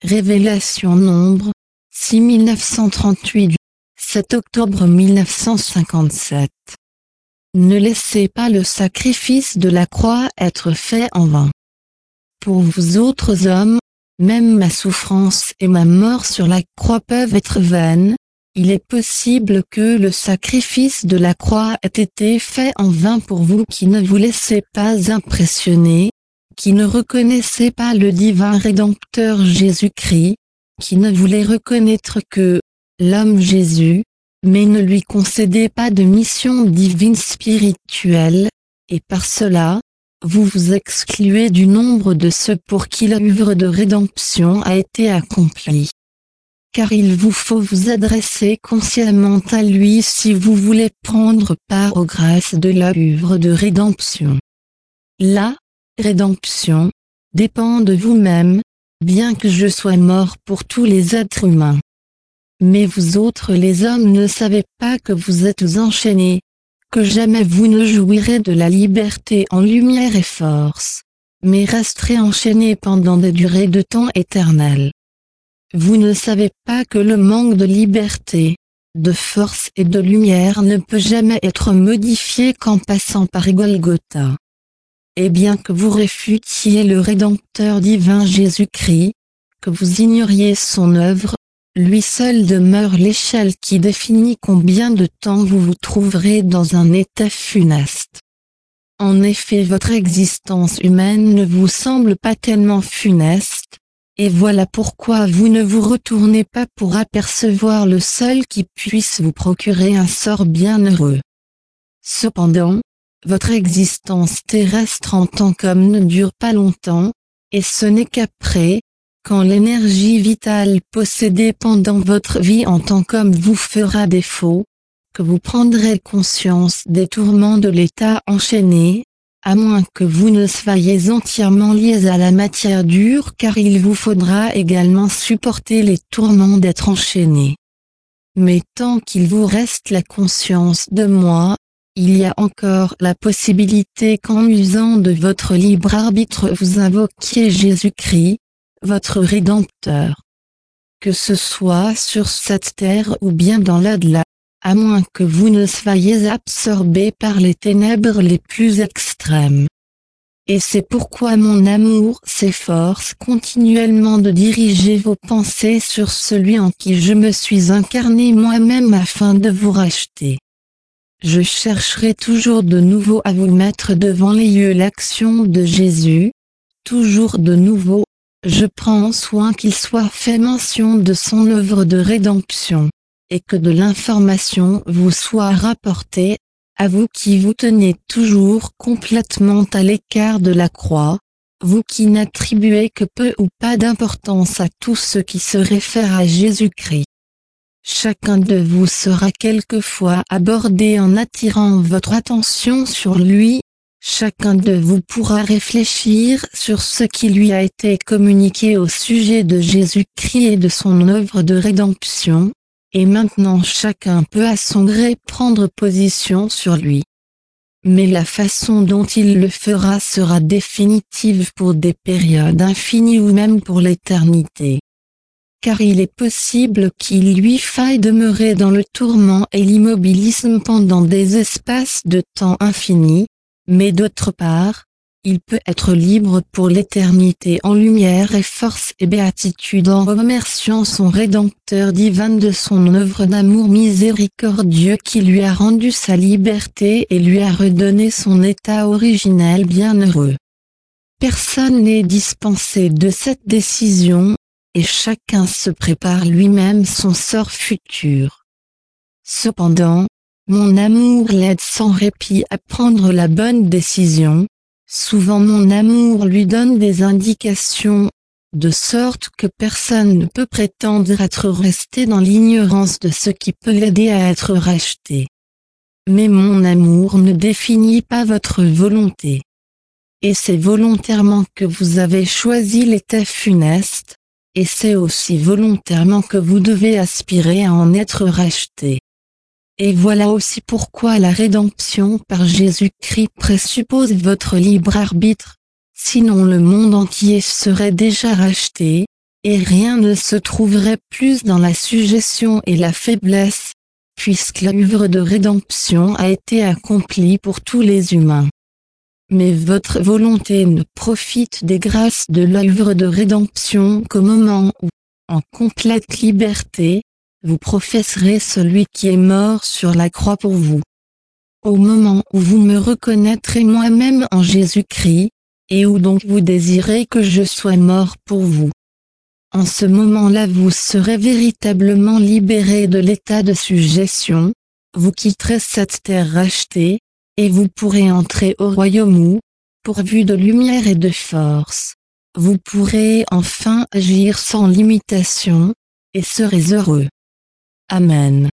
Révélation Nombre, 6938 du 7 octobre 1957. Ne laissez pas le sacrifice de la croix être fait en vain. Pour vous autres hommes, même ma souffrance et ma mort sur la croix peuvent être vaines. Il est possible que le sacrifice de la croix ait été fait en vain pour vous qui ne vous laissez pas impressionner, qui ne reconnaissez pas le divin Rédempteur Jésus-Christ, qui ne voulez reconnaître que l'homme Jésus, mais ne lui concédez pas de mission divine spirituelle, et par cela, vous vous excluez du nombre de ceux pour qui l'œuvre de rédemption a été accomplie. Car il vous faut vous adresser consciemment à lui si vous voulez prendre part aux grâces de l'œuvre de rédemption. La rédemption dépend de vous-même, bien que je sois mort pour tous les êtres humains. Mais vous autres les hommes ne savez pas que vous êtes enchaînés, que jamais vous ne jouirez de la liberté en lumière et force, mais resterez enchaînés pendant des durées de temps éternelles. Vous ne savez pas que le manque de liberté, de force et de lumière ne peut jamais être modifié qu'en passant par Golgotha. Et bien que vous réfutiez le Rédempteur divin Jésus-Christ, que vous ignoriez son œuvre, lui seul demeure l'échelle qui définit combien de temps vous vous trouverez dans un état funeste. En effet, votre existence humaine ne vous semble pas tellement funeste, et voilà pourquoi vous ne vous retournez pas pour apercevoir le seul qui puisse vous procurer un sort bienheureux. Cependant, votre existence terrestre en tant qu'homme ne dure pas longtemps, et ce n'est qu'après, quand l'énergie vitale possédée pendant votre vie en tant qu'homme vous fera défaut, que vous prendrez conscience des tourments de l'état enchaîné, à moins que vous ne soyez entièrement liés à la matière dure car il vous faudra également supporter les tourments d'être enchaîné. Mais tant qu'il vous reste la conscience de moi, il y a encore la possibilité qu'en usant de votre libre arbitre vous invoquiez Jésus-Christ, votre Rédempteur. Que ce soit sur cette terre ou bien dans l'au-delà, à moins que vous ne soyez absorbé par les ténèbres les plus extrêmes. Et c'est pourquoi mon amour s'efforce continuellement de diriger vos pensées sur celui en qui je me suis incarné moi-même afin de vous racheter. Je chercherai toujours de nouveau à vous mettre devant les yeux l'action de Jésus, toujours de nouveau, je prends soin qu'il soit fait mention de son œuvre de rédemption, et que de l'information vous soit rapportée, à vous qui vous tenez toujours complètement à l'écart de la croix, vous qui n'attribuez que peu ou pas d'importance à tout ce qui se réfère à Jésus-Christ. Chacun de vous sera quelquefois abordé en attirant votre attention sur lui, chacun de vous pourra réfléchir sur ce qui lui a été communiqué au sujet de Jésus-Christ et de son œuvre de rédemption, et maintenant chacun peut à son gré prendre position sur lui. Mais la façon dont il le fera sera définitive pour des périodes infinies ou même pour l'éternité. Car il est possible qu'il lui faille demeurer dans le tourment et l'immobilisme pendant des espaces de temps infinis, mais d'autre part, il peut être libre pour l'éternité en lumière et force et béatitude en remerciant son Rédempteur divin de son œuvre d'amour miséricordieux qui lui a rendu sa liberté et lui a redonné son état originel bienheureux. Personne n'est dispensé de cette décision, et chacun se prépare lui-même son sort futur. Cependant, mon amour l'aide sans répit à prendre la bonne décision. Souvent mon amour lui donne des indications, de sorte que personne ne peut prétendre être resté dans l'ignorance de ce qui peut l'aider à être racheté. Mais mon amour ne définit pas votre volonté. Et c'est volontairement que vous avez choisi l'état funeste, et c'est aussi volontairement que vous devez aspirer à en être racheté. Et voilà aussi pourquoi la rédemption par Jésus-Christ présuppose votre libre arbitre, sinon le monde entier serait déjà racheté, et rien ne se trouverait plus dans la sujétion et la faiblesse, puisque l'œuvre de rédemption a été accomplie pour tous les humains. Mais votre volonté ne profite des grâces de l'œuvre de rédemption qu'au moment où, en complète liberté, vous professerez celui qui est mort sur la croix pour vous. Au moment où vous me reconnaîtrez moi-même en Jésus-Christ, et où donc vous désirez que je sois mort pour vous. En ce moment-là vous serez véritablement libéré de l'état de sujétion, vous quitterez cette terre rachetée, et vous pourrez entrer au royaume où, pourvu de lumière et de force, vous pourrez enfin agir sans limitation, et serez heureux. Amen.